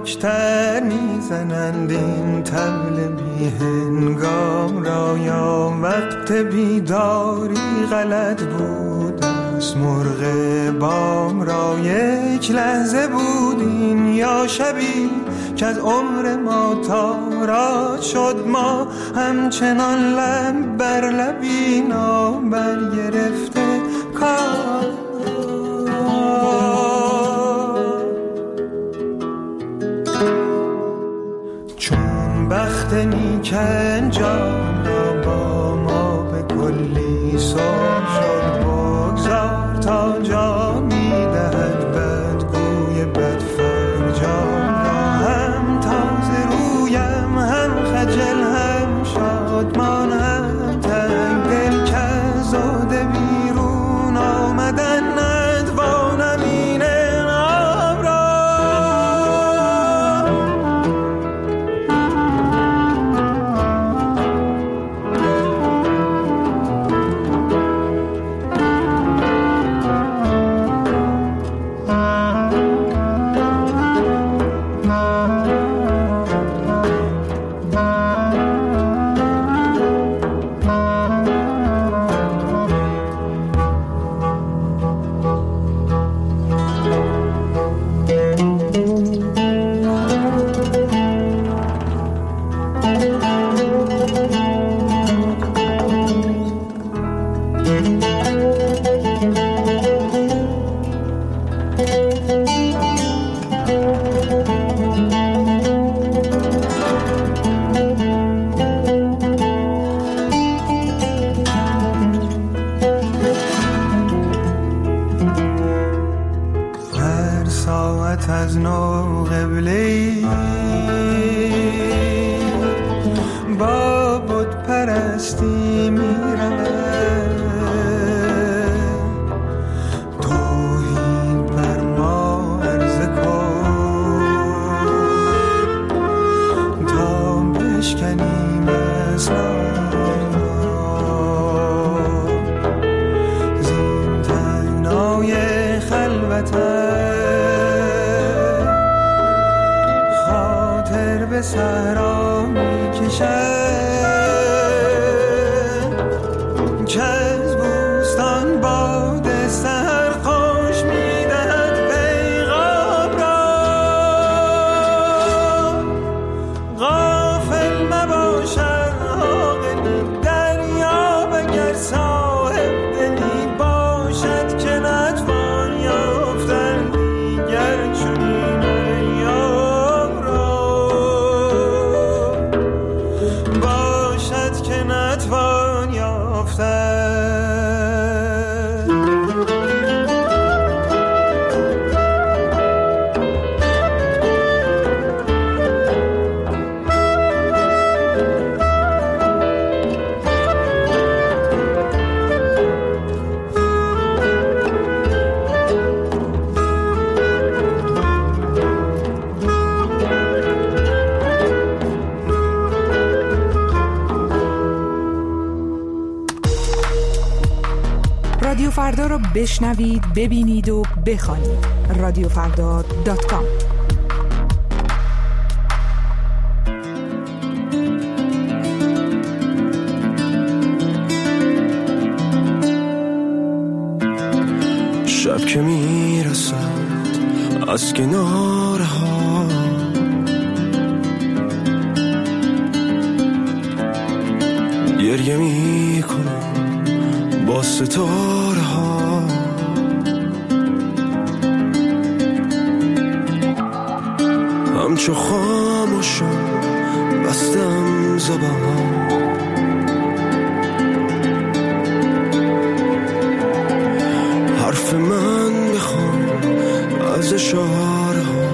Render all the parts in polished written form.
پاکتر میزنند این طبل بی هنگام را، یا وقت بیداری غلط بود از مرغ بام را. یک لحظه بودیم یا شبی که از عمر ما تاراج شد، ما همچنان لب بر لبی نابر گرفته کار. چون بخت نیک انجام را با ما به کلی سر شد، بگذار تا جا میدهد بدگوی بدفرجام را. هم تازه رویم هم خجل هم شادمان هم تنگ دل، که از زاده بیرون آمدن ندوانم این انعام را. از نو قبله‌ای با بت پرستی می‌رود، توحید بر ما عرضه کن تا بشکنیم اسلام زین تنگنای خلوتم. به صحرا می‌کشد که از بوستان باد سحر خوش می‌دهد پیغام را. غافل مباشد عاقلی دریاب، اگر صاحب دلی باشد که نتوان یافتن دیگر چنین ایام را. که نتوان یافتن. رادیو فردا رو بشنوید، ببینید و بخوانید. radiofrda.com. شب که میرسد از کناره ها، گریه میکنم با ستاره ها. همچو خاموشم بستم زبان، حرف من بخوام از اشاره ها.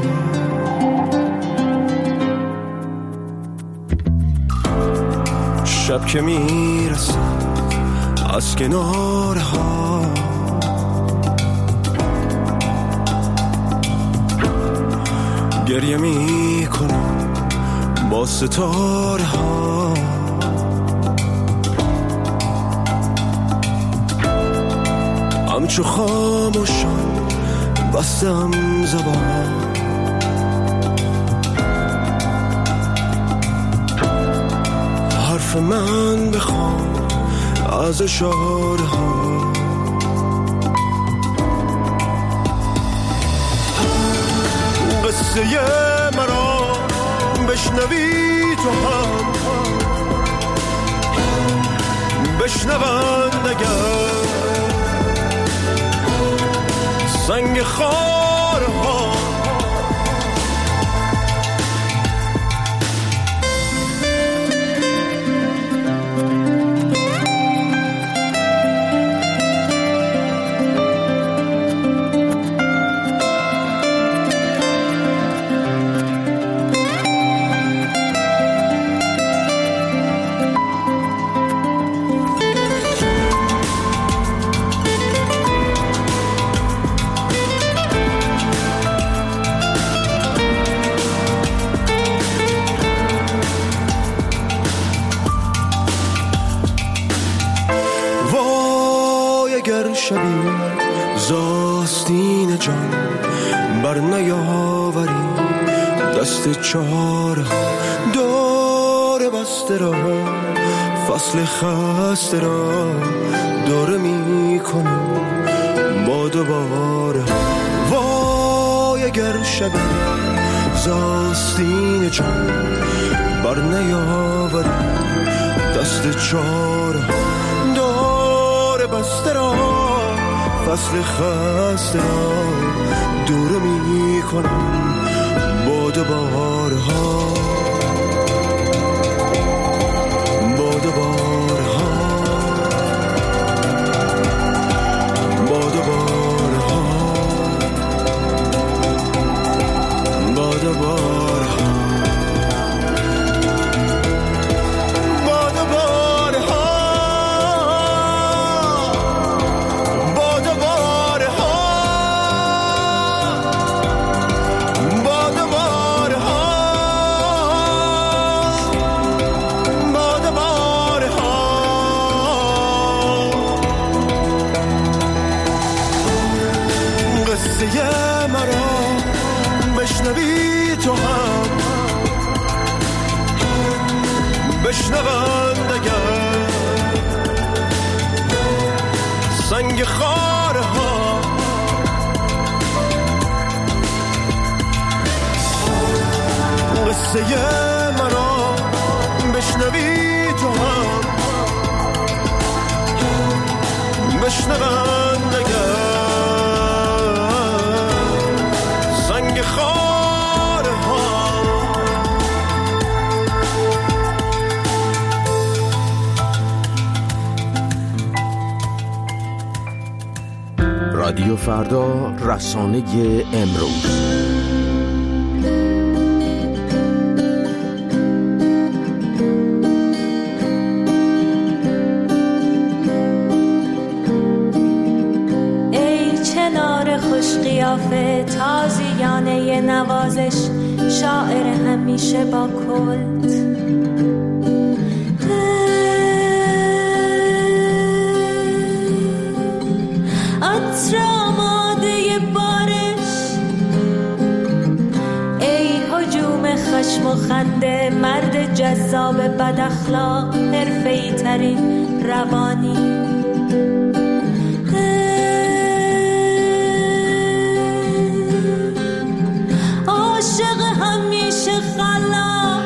شب که میرسد از کناره ها، گریه میکنم با ستاره ها. همچو خاموشان بستم زبان، حرف من بخوام از اشاره ها. قصه مرا بشنوی تو هم بشنوند اگر سنگ خارها. شبی زاستین جان بر نیاوری دست چهار دور بسته را فصل خسته را دور می کنم با دوباره. وای اگر شبی زاستین جان بر نیاوری دست چهار دور بسته را فصل خسته را دور می کنم با دوبارها با دوبارها با دوبارها با دوبارها بشنوی تو هم بشنوند اگر سنگ خارها. قصه مرا بشنوی تو هم بشنوند اگر سنگ خارها. رادیو فردا، رسانه امروز. ای چنار خوش قیافه تازیانه نوازش، شاعر همیشه با کلت. عطر آماده بارش، ای هجوم خشم و خنده، مرد جذاب بد اخلاق، حرفه‌ای ترین روانی. عاشق همیشه خلاق،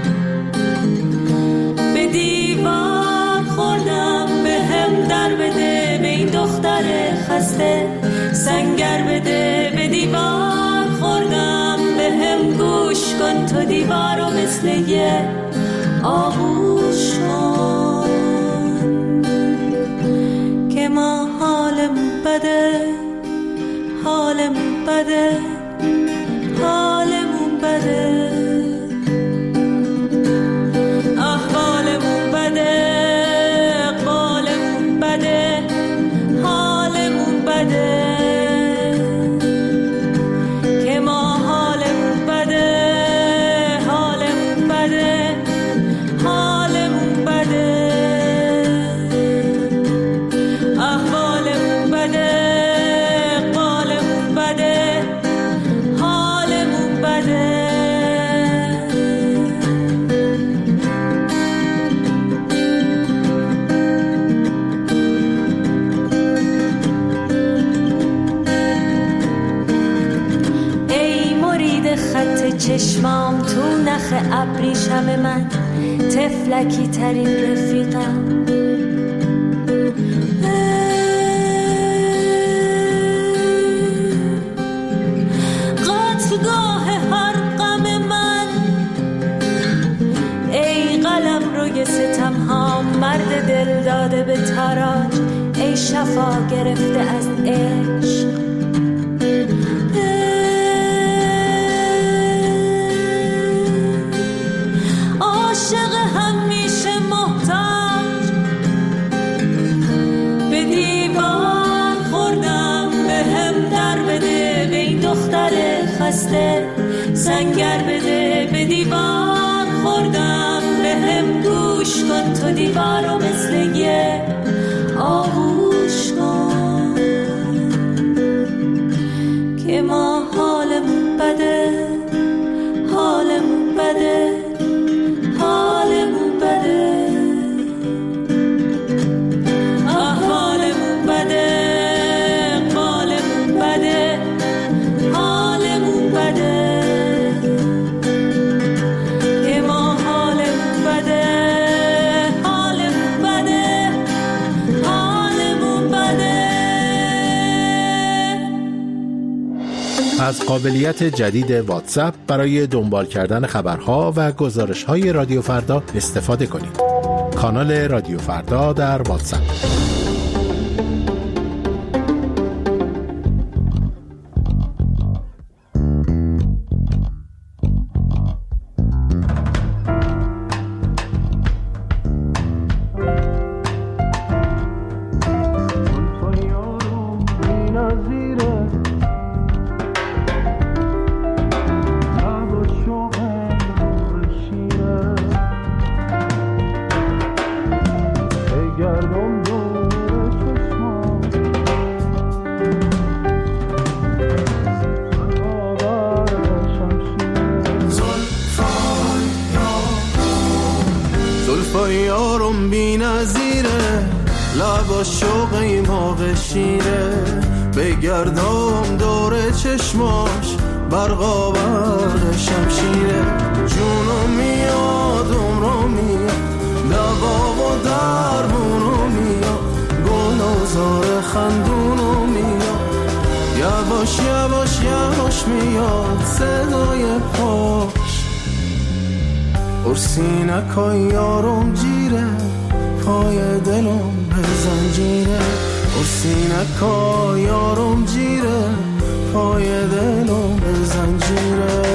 به دیوار خوردم، به هم در بده، به این دختر خسته سنگر بده. به دیوار خوردم، به هم گوش کن، تو دیوار رو مثل یه آغوش کن که ما حالمون بده، حالمون بده، حالمون بده، احوالمون بده، اقبالمون بده، حالمون بده که ما حالمون بده، حالمون بده، حالمون تو نخ ابریشم من تفلکی ترین رفیقم. قطعگاه هر غم من ای قلم روی ستم ها، مرد دل داده به تاراج، ای شفا گرفته از عشق. عاشق همیشه محتاج به دیوار خوردم، به هم در بده به این دختر خسته، سنگر بده به دیوار خوردم، به هم گوش کن تو دیوارو مثل یه آغوش کن که ما حالمون بده، حالمون بده، حالمون بده، حالمون بده، حالمون بده، حالمون بده که ما حالمون بده، حالمون بده، حالمون بده. از قابلیت جدید واتساپ برای دنبال کردن خبرها و گزارش‌های رادیو فردا استفاده کنید. کانال رادیو فردا در واتساپ. یارم بی نظیره، لبا شوقی موقع شیره، بگردم دور چشماش برقا برق شمشیره، جونم میاد عمرم میاد، دوا و درمونم میاد، گل و زار خندونم میاد، یواش یواش یواش میاد صدای پاش، ارسینکای یارم جیره، پای دلم به زنجیره، ارسینکای یارم جیره، پای دلم به زنجیره.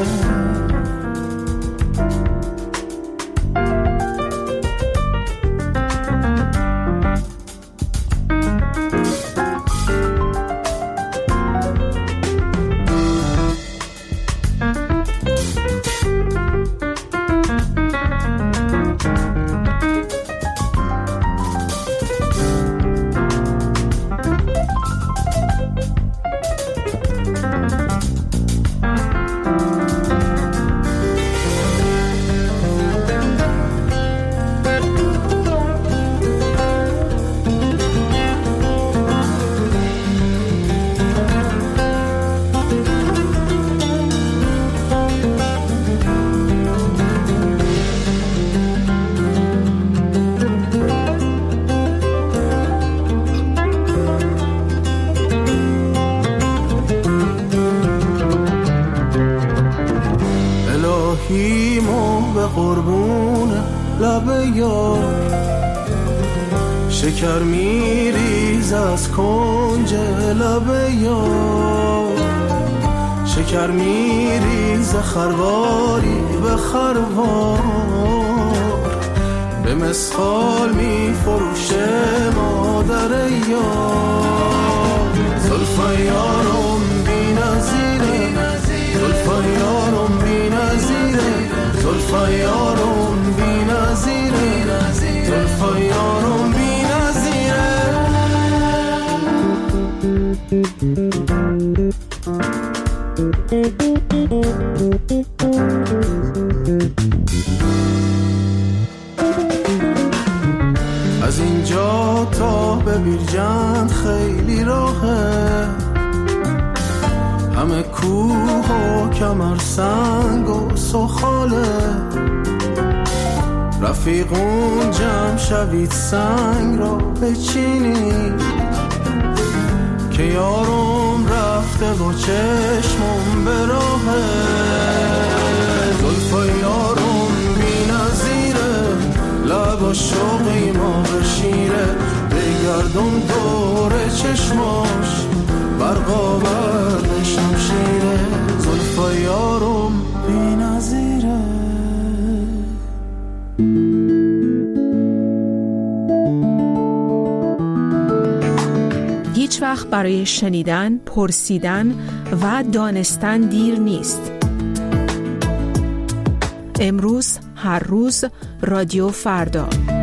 به قربون لب یار، شکر میریز از کنج لب یار، شکر میریز خرواری به خروار، به مسخال میفروشه مادر یار، زلفای یارم بی نظیره، زلفای یارم بی نظیره، زلفای یارم بی نظیره، زلفای یارم بی نظیره. از اینجا تا به بیرجند خیلی راهه، همه کوه و کمر سنگ و سخاله، رفیقون جمع شوید سنگ را بچینید که یارم رفته و چشمم به راهه. زلفای یارم بی نظیره، لب شوقی ما به شیره، بگردم دور چشماش برقا برد شمشیره. زلفای یارم بی نظیره. هیچ وقت برای شنیدن، پرسیدن و دانستن دیر نیست. امروز، هر روز، رادیو فردا.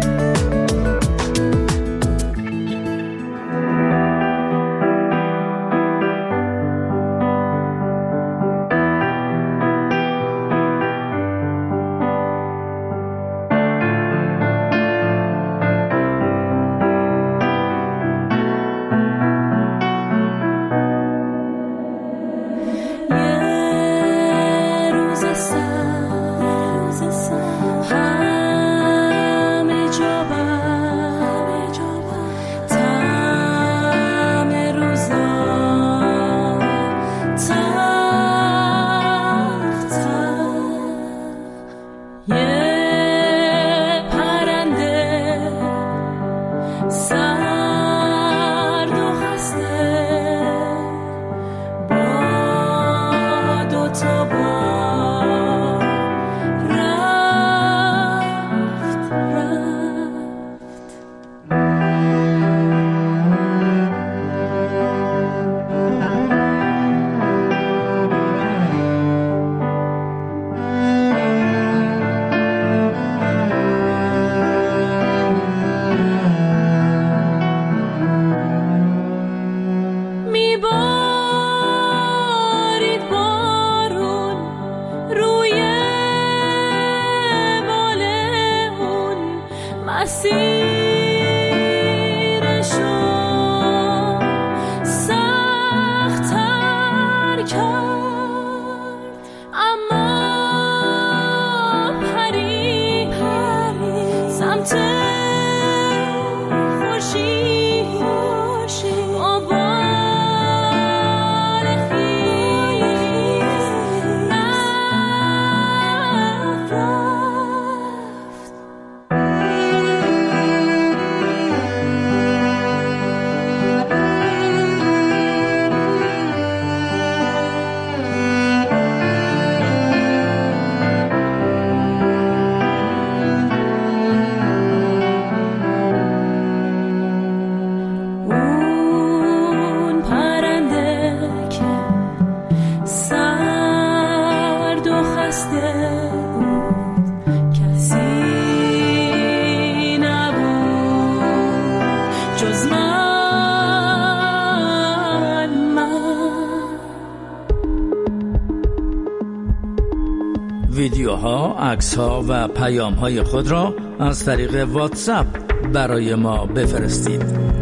ویدیوها، عکس‌ها و پیام‌های خود را از طریق واتساپ برای ما بفرستید.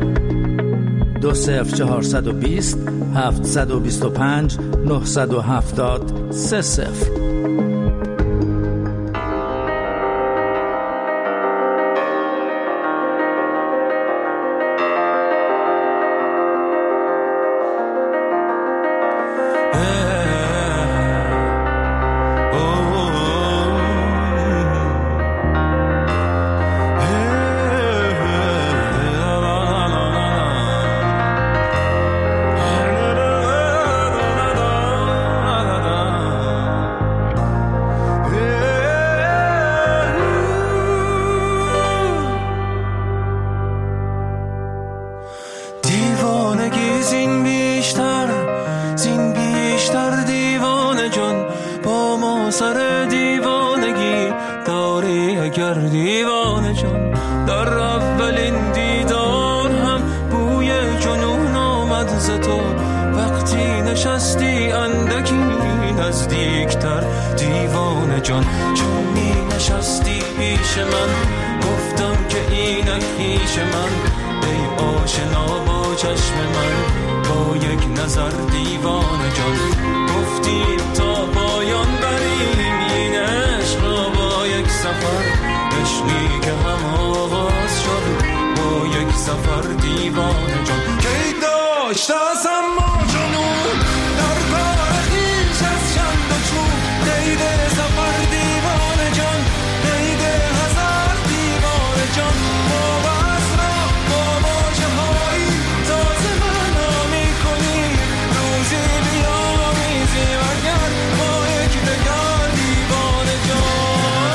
20420 725 970 30. گفتم که اینک پیش من، ای آشنا با چشم من، با یک نظر دیوانه جان. گفتیم تا پایان بریم این عشق را با یک سفر، عشقی که هم آغاز شد با یک سفر دیوانه جان. کی داشت از اما جنون در کار خیش از چند و چون، دیده سفر دیوانه جان، دیده هزار دیوانه جان. با بس را با باشه هایی تازه معنا می کنی، روزی بیا میزی وگر با یک دگر دیوانه جان.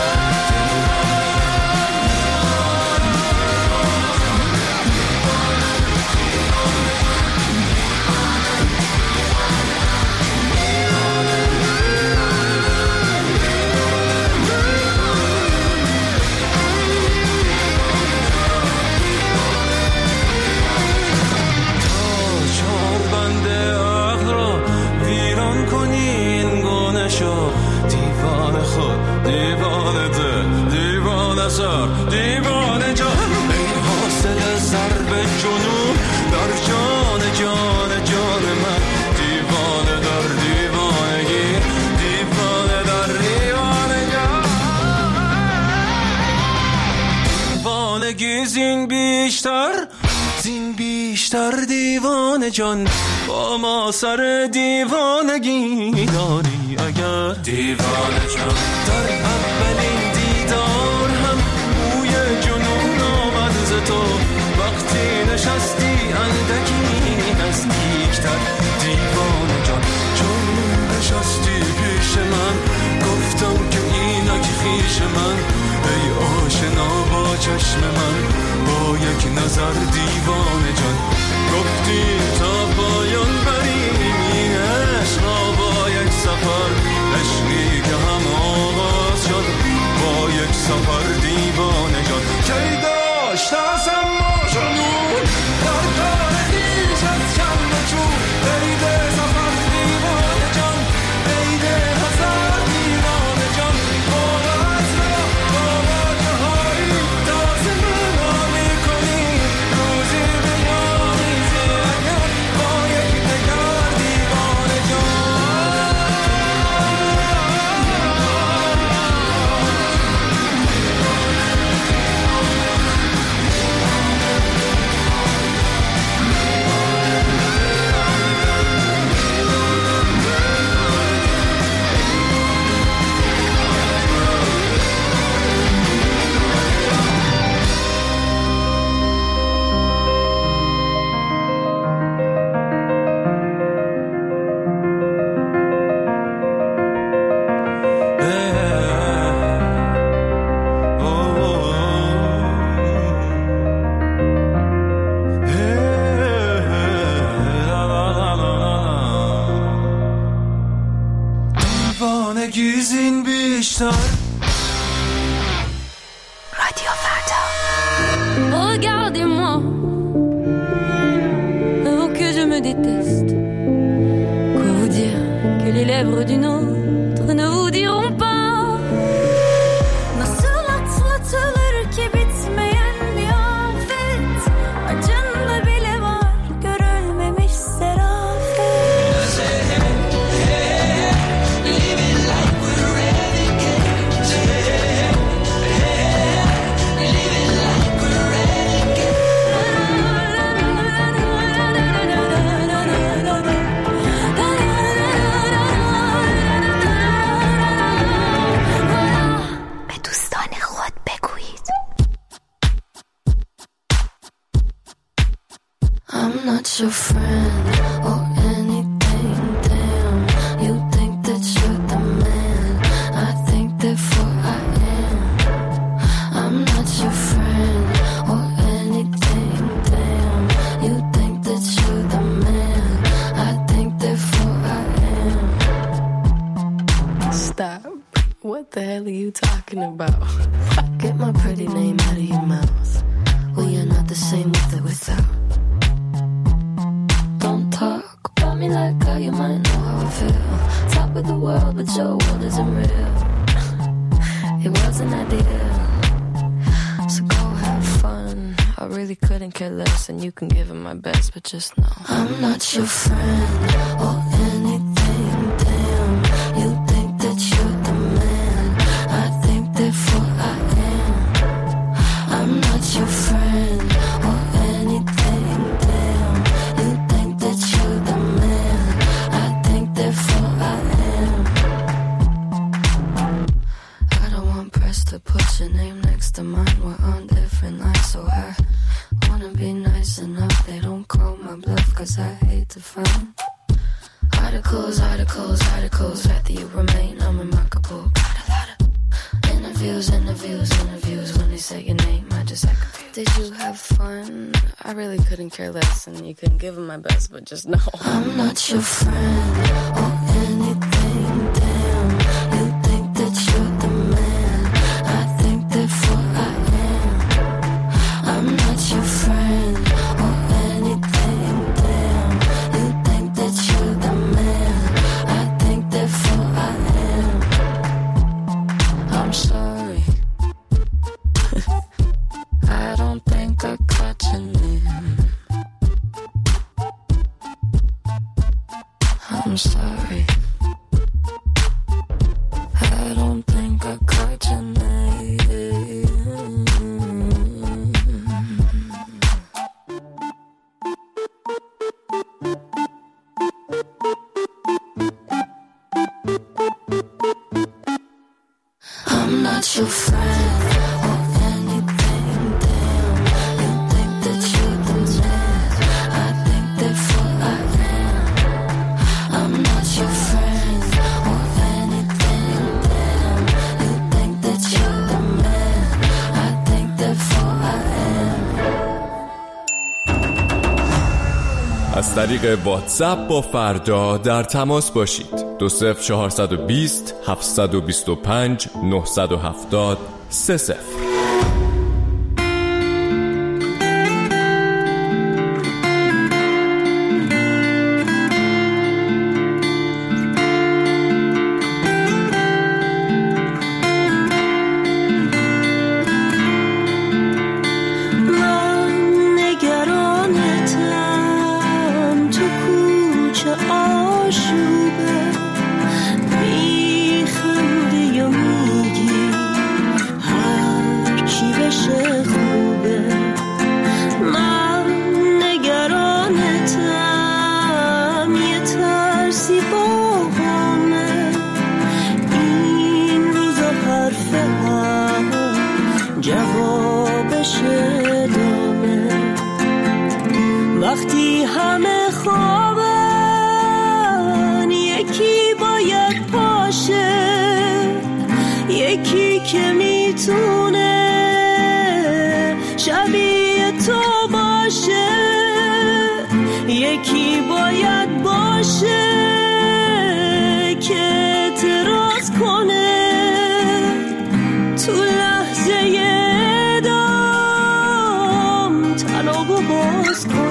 دیوانه خود دیوانه ده دیوانه سر دیوانه جان. ای حاصل ضرب جنون در جان جان جان من، دیوانه در دیوانگی دیوانه در دیوانه جان. دیوانگی زین بیشتر دیوانه جان، با ما سر دیوانگی داری اگر دیوانه جان. در اولین دیدار هم بوی جنون آمد ز تو، وقتی نشستی اندکی نزدیکتر دیوانه جان. چون نشستی پیش من گفتم که اینک خویش من، ای آشنا با چشم من با یک نظر دیوانه جان. گفتی تا پایان بریم این عشق را با یک سفر، عشقی که هم آغاز شد با یک سفر دیوانه جان. کی داشت از اما جنون در کار خیش از چند و چون، دیده سفر دیوانه جان، دیده هزار دیوانه جان. باز را با واجه هایی تازه معنا می کنی، روزی بیا میزی اگر با یک دگر دیوانه جان. Radio Farda. Regardez-moi, avant que je me déteste. Quoi vous dire que les lèvres d'une autre ne vous diront pas. Nasıl atlatılır ki bitmeyen bir afet, acında bile var görülmemiş serafet. Living like we're renegades. Living like we're renegades. به دوستان خود بگویید. I'm not your friend or anything, damn. You think that you're the man, I think therefore I am. I'm not your friend or anything, damn. You think that you're the man, I think therefore I am. Stop. What the hell are you talking about? Get my pretty name out of your mouth. Well, you're not the same with or without. Don't talk about me like how you might know how I feel. Top of the world, but your world isn't real. It wasn't ideal. So go have fun. I really couldn't care less, and you can give him my best, but just know I'm not your friend or anything. Damn, you think that you're the man. I think therefore I am. I'm not your friend or anything. Damn, you think that you're the man. I think therefore I am. I don't want press to put your name next to mine. We're on different lines, so I wanna be nice enough. They don't call my bluff, cause I hate to find articles after you remain unremarkable. Got a lot of interviews when they say your name. I just act confused. Did you have fun? I really couldn't care less, and you couldn't give him my best, but just know I'm not your friend or anything. Damn, you think that you're the man. I think therefore I am. I'm not your friend or anything. Damn, you think that you're the man. I think therefore I am. I'm sorry. I don't think I caught your name. I'm sorry. I don't think I caught your name. I'm not your friend or anything. Damn, you think that you're the man. I think therefore I am. I'm not your friend or anything. Damn, you think that you're the man. I think therefore I am. از طریق واتساپ با فردا در تماس باشید. 20420 725 970 30. وقتی همه خوابن یکی باید پاشه، یکی که میتونه شبیه تو باشه، یکی باید باشه که اعتراض کنه تو لحظه دام طلاقو باز کنه.